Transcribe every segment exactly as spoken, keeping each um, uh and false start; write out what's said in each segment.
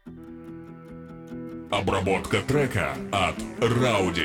Обработка трека от Рауди.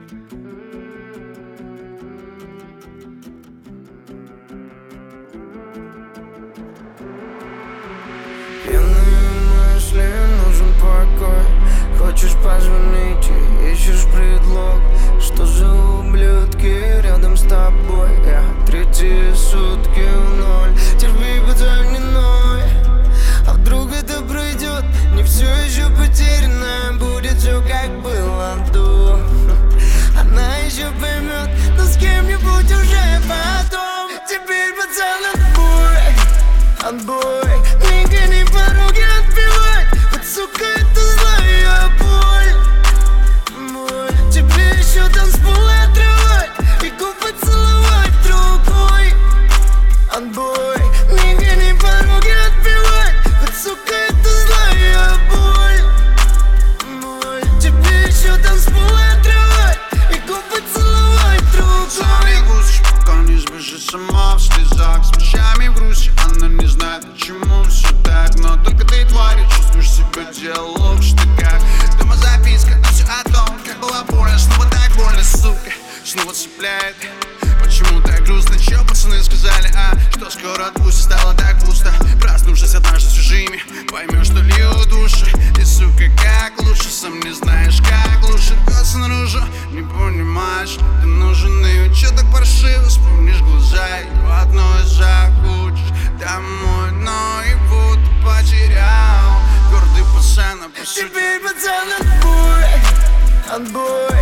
Пьяные мысли, нужен покой. Хочешь позвонить и ищешь предлог. Что за ублюдки рядом с тобой? Я третьи сутки в ноль. Терпи, пацан, не ной. А вдруг это пройдет? Не все еще потеряно. Будет все как было до. Она еще поймет, но с кем-нибудь уже потом. Теперь, пацан, отбой, отбой. Нигде не пороги отбивать. Вот, сука, это злая боль, боль. Тебе еще танцпол отрывать и губы целовать другой. Отбой. Нигде не пороги отбивать. Вот, сука, это злая боль, боль. Тебе еще танцпол отрывать и губы целовать другой. Пока не сбежит сама в слезах, с вещами в грусти. Она не знает, почему все так, но только ты, тварь, чувствуешь себя диалог в штыках. Дома записка, но все о том, как было больно. Снова так больно, сука, снова цепляет. Почему так грустно, чё пацаны сказали, а? Что скоро отпустит, стало так пусто. Проснувшись однажды с чужими, поймешь, что льют души. И, сука, как лучше, сам не знаешь, как лучше. Рвётся наружу, не понимаешь, ты нужен. И чё так паршиво, вспомнишь глаза. Его одной захочешь домой, но и будто потерял. Гордый пацан, а по сути теперь, пацан, отбой, отбой.